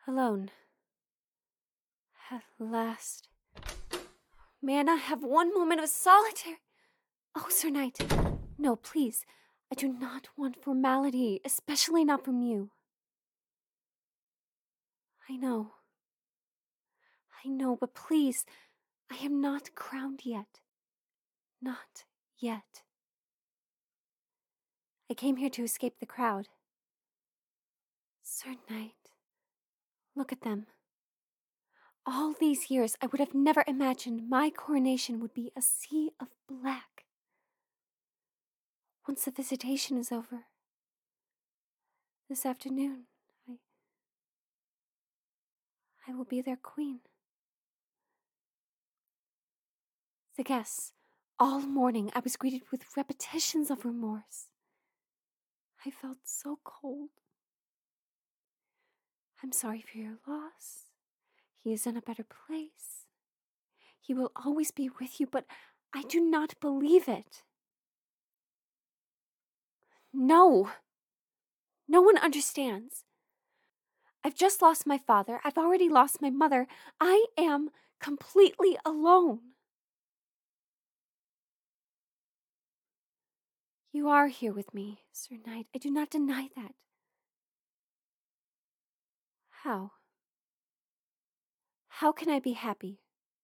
Alone. At last. May I not have one moment of solitary... Oh, Sir Knight. No, please. I do not want formality, especially not from you. I know, but please, I am not crowned yet. Not yet. I came here to escape the crowd. Sir Knight, look at them. All these years, I would have never imagined my coronation would be a sea of black. Once the visitation is over, this afternoon, I will be their queen. The guests, all morning, I was greeted with repetitions of remorse. I felt so cold. I'm sorry for your loss. He is in a better place. He will always be with you, but I do not believe it. No. No one understands. I've just lost my father. I've already lost my mother. I am completely alone. You are here with me, Sir Knight. I do not deny that. How? How can I be happy?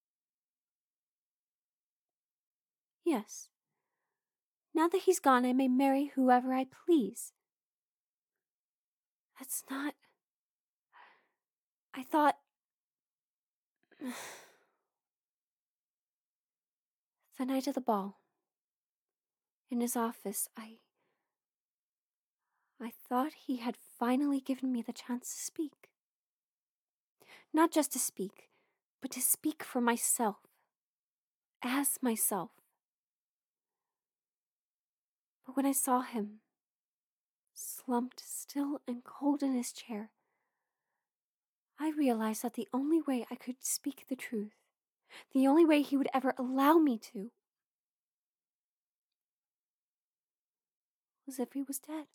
Yes. Now that he's gone, I may marry whoever I please. That's not... I thought... The night of the ball. In his office, I thought he had finally given me the chance to speak. Not just to speak, but to speak for myself. As myself. But when I saw him, slumped still and cold in his chair, I realized that the only way I could speak the truth, the only way he would ever allow me to, was if he was dead.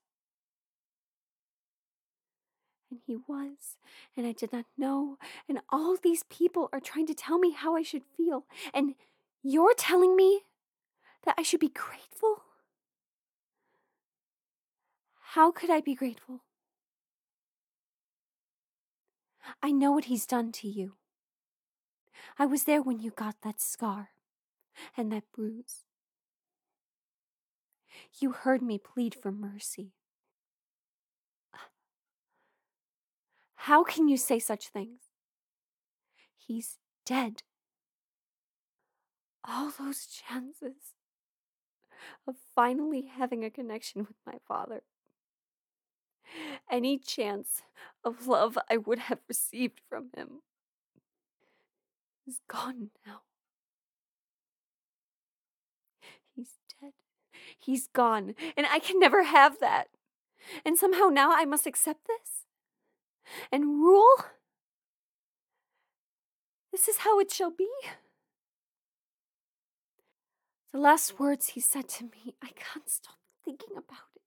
And he was, and I did not know, and all these people are trying to tell me how I should feel, and you're telling me that I should be grateful? How could I be grateful? I know what he's done to you. I was there when you got that scar and that bruise. You heard me plead for mercy. How can you say such things? He's dead. All those chances of finally having a connection with my father. Any chance of love I would have received from him is gone now. He's dead. He's gone, and I can never have that. And somehow now I must accept this and rule. This is how it shall be. The last words he said to me, I can't stop thinking about it.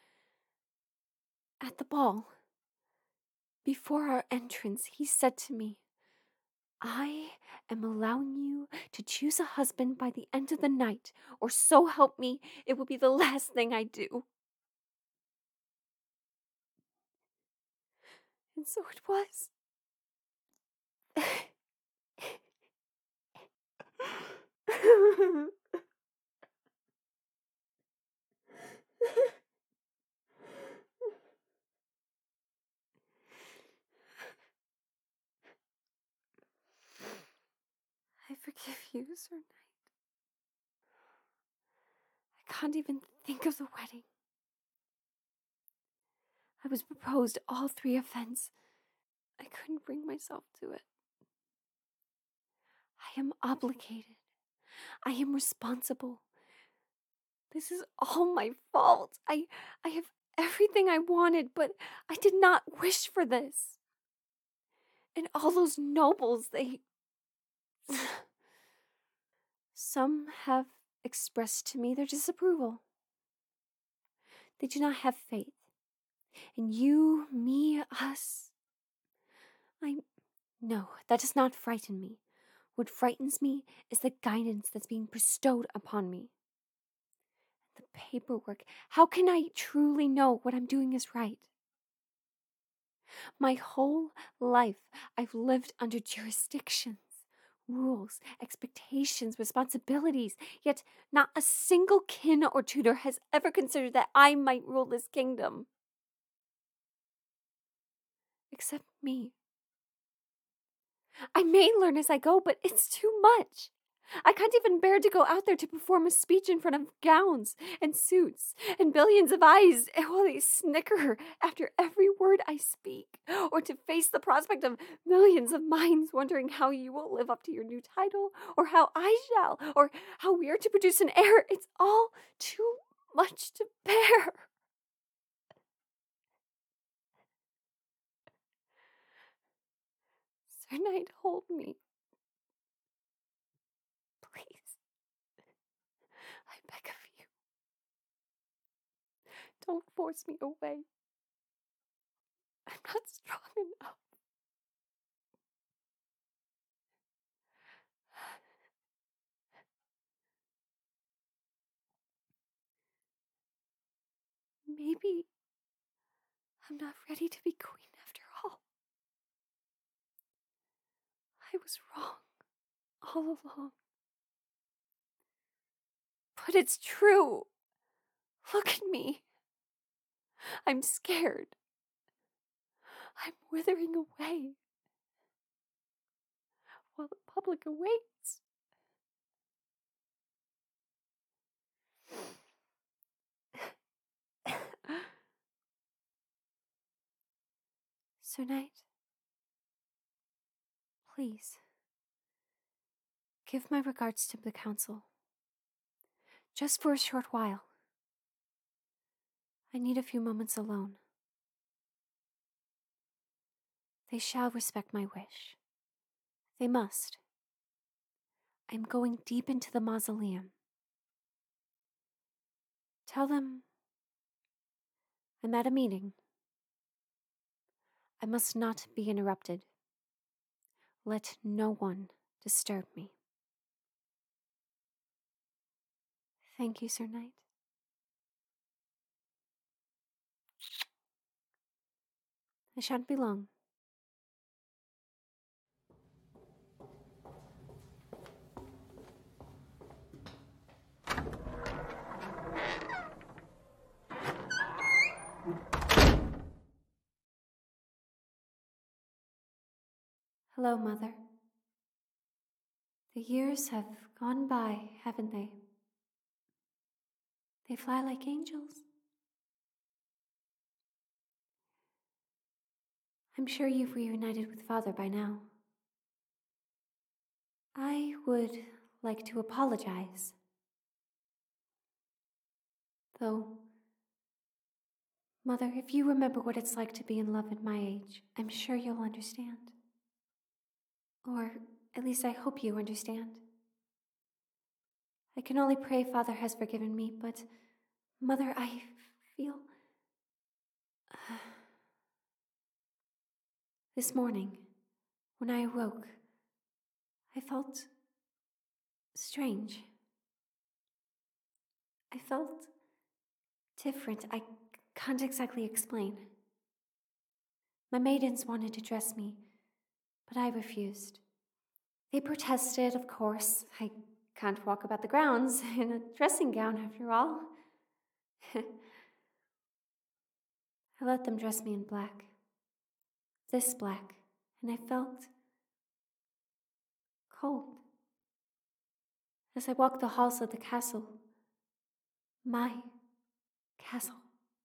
At the ball, before our entrance, he said to me, I am allowing you to choose a husband by the end of the night, or so help me, it will be the last thing I do. And so it was. I forgive you, Sir Knight. I can't even think of the wedding. I was proposed all 3 events. I couldn't bring myself to it. I am obligated. I am responsible. This is all my fault. I have everything I wanted, but I did not wish for this. And all those nobles, they... Some have expressed to me their disapproval. They do not have faith in you, me, us. No, that does not frighten me. What frightens me is the guidance that's being bestowed upon me. The paperwork. How can I truly know what I'm doing is right? My whole life, I've lived under jurisdictions, rules, expectations, responsibilities, yet not a single kin or tutor has ever considered that I might rule this kingdom. Except me. I may learn as I go, but it's too much. I can't even bear to go out there to perform a speech in front of gowns and suits and billions of eyes while they snicker after every word I speak, or to face the prospect of millions of minds wondering how you will live up to your new title, or how I shall, or how we are to produce an heir. It's all too much to bear. Sir Knight, hold me. Please. I beg of you. Don't force me away. I'm not strong enough. Maybe I'm not ready to be queen after all. I was wrong all along. But it's true. Look at me. I'm scared. I'm withering away while the public awaits. Sir Knight, please, give my regards to the council. Just for a short while. I need a few moments alone. They shall respect my wish. They must. I'm going deep into the mausoleum. Tell them I'm at a meeting. I must not be interrupted. Let no one disturb me. Thank you, Sir Knight. I shan't be long. Hello, Mother. The years have gone by, haven't they? They fly like angels. I'm sure you've reunited with Father by now. I would like to apologize. Though, Mother, if you remember what it's like to be in love at my age, I'm sure you'll understand. Or at least I hope you understand. I can only pray Father has forgiven me, but, Mother, I feel... This morning, when I awoke, I felt strange. I felt different. I can't exactly explain. My maidens wanted to dress me, but I refused. They protested, of course. I can't walk about the grounds in a dressing gown, after all. I let them dress me in black. This black, and I felt cold. As I walked the halls of the castle, my castle,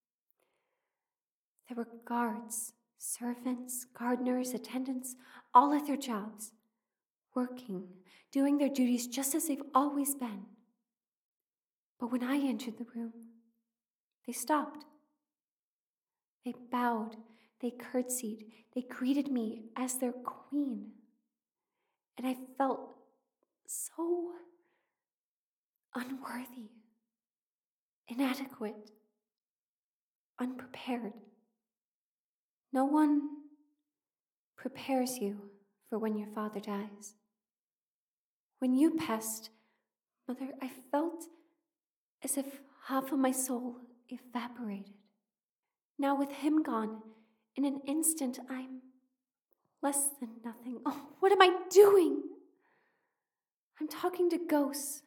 there were guards, servants, gardeners, attendants, all at their jobs, working, doing their duties just as they've always been. But when I entered the room, they stopped. They bowed, they curtsied, they greeted me as their queen. And I felt so unworthy, inadequate, unprepared. No one prepares you for when your father dies. When you passed, Mother, I felt as if half of my soul evaporated. Now with him gone, in an instant I'm less than nothing. Oh, what am I doing? I'm talking to ghosts.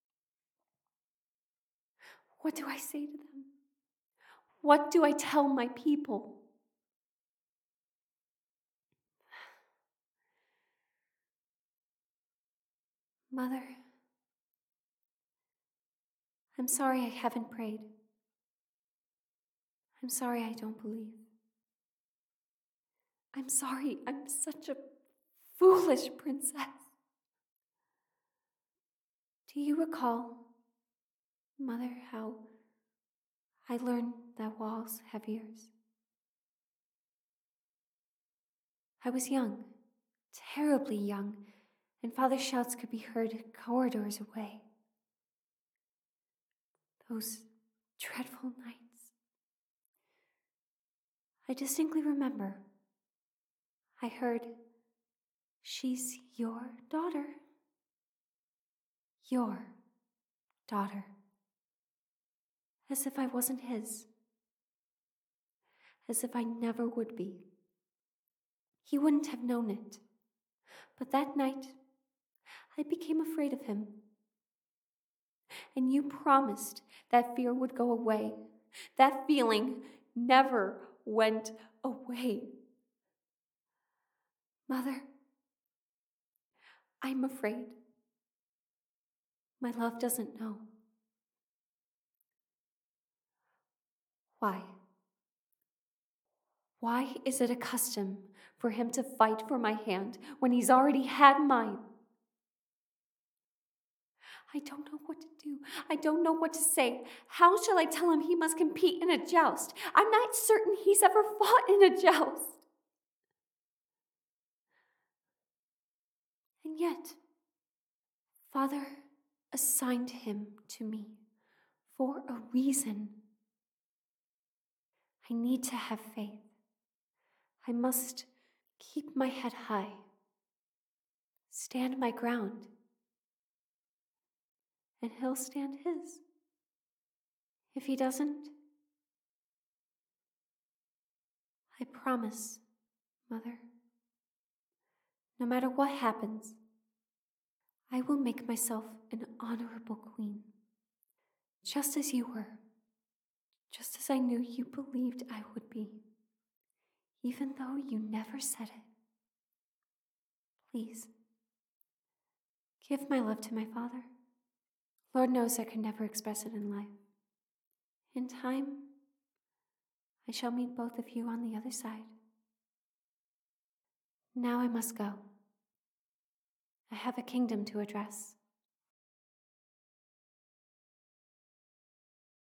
What do I say to them? What do I tell my people? Mother, I'm sorry I haven't prayed. I'm sorry I don't believe. I'm sorry I'm such a foolish princess. Do you recall, Mother, how I learned that walls have ears? I was young, terribly young, and Father's shouts could be heard corridors away. Those dreadful nights. I distinctly remember I heard, "She's your daughter. Your daughter." As if I wasn't his. As if I never would be. He wouldn't have known it. But that night, I became afraid of him. And you promised that fear would go away. That feeling never went away. Mother, I'm afraid. My love doesn't know. Why? Why is it a custom for him to fight for my hand when he's already had mine? I don't know what to do. I don't know what to say. How shall I tell him he must compete in a joust? I'm not certain he's ever fought in a joust. And yet, Father assigned him to me for a reason. I need to have faith. I must keep my head high, stand my ground, and he'll stand his. If he doesn't, I promise, Mother, no matter what happens, I will make myself an honorable queen, just as you were, just as I knew you believed I would be, even though you never said it. Please, give my love to my father. Lord knows I could never express it in life. In time, I shall meet both of you on the other side. Now I must go. I have a kingdom to address.